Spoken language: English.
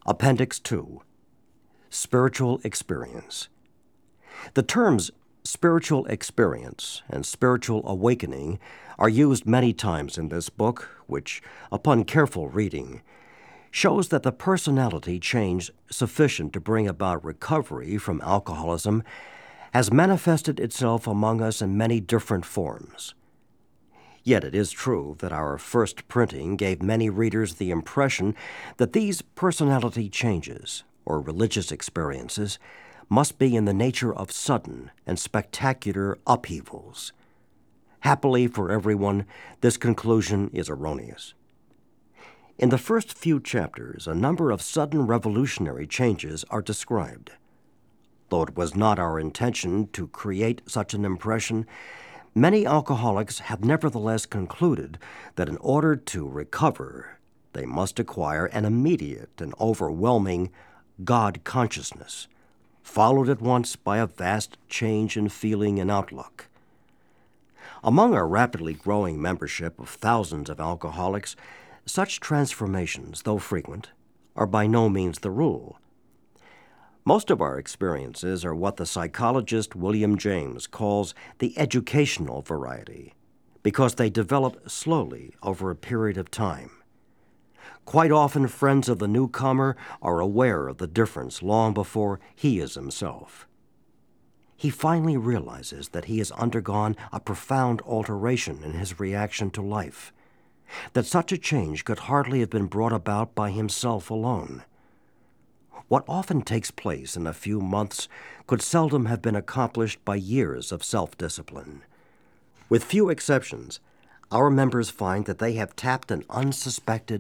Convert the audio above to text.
Appendix 2. Spiritual Experience. The terms spiritual experience and spiritual awakening are used many times in this book, which, upon careful reading, shows that the personality change sufficient to bring about recovery from alcoholism has manifested itself among us in many different forms. Yet it is true that our first printing gave many readers the impression that these personality changes, or religious experiences, must be in the nature of sudden and spectacular upheavals. Happily for everyone, this conclusion is erroneous. In the first few chapters, a number of sudden revolutionary changes are described. Though it was not our intention to create such an impression, many alcoholics have nevertheless concluded that in order to recover, they must acquire an immediate and overwhelming God consciousness, followed at once by a vast change in feeling and outlook. Among our rapidly growing membership of thousands of alcoholics, such transformations, though frequent, are by no means the rule. Most of our experiences are what the psychologist William James calls the educational variety, because they develop slowly over a period of time. Quite often, friends of the newcomer are aware of the difference long before he is himself. He finally realizes that he has undergone a profound alteration in his reaction to life, that such a change could hardly have been brought about by himself alone. What often takes place in a few months could seldom have been accomplished by years of self-discipline. With few exceptions, our members find that they have tapped an unsuspected